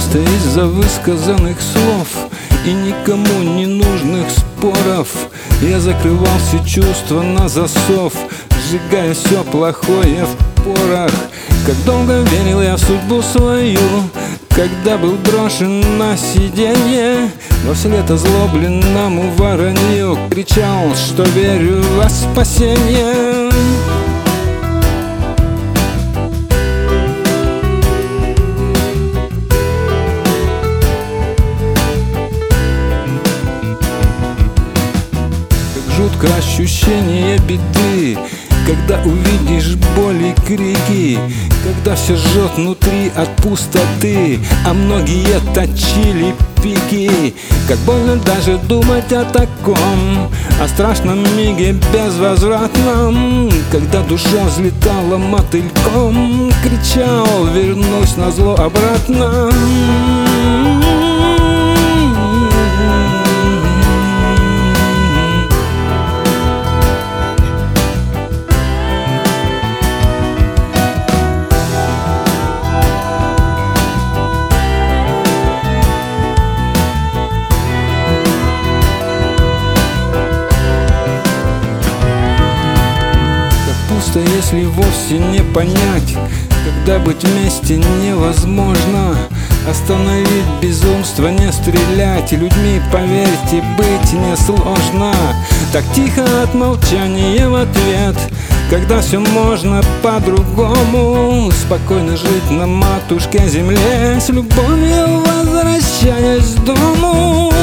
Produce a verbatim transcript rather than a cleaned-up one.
пусто из-за высказанных слов и никому не нужных споров. Я закрывал все чувства на засов, сжигая все плохое в порох. Как долго верил я в судьбу свою, когда был брошен на сиденье, во вслед озлобленному воронью кричал, что верю во спасение. Как жутко ощущение беды, когда увидишь боль и крики, когда все жжет внутри от пустоты, а многие точили пики. Как больно даже думать о таком, о страшном миге безвозвратном, когда душа взлетала мотыльком, кричал, вернусь назло обратно. Если вовсе не понять, когда быть вместе невозможно, остановить безумство, не стрелять, людьми, поверьте, быть несложно. Так тихо от молчания в ответ, когда все можно по-другому, спокойно жить на матушке земле, с любовью возвращаясь к дому.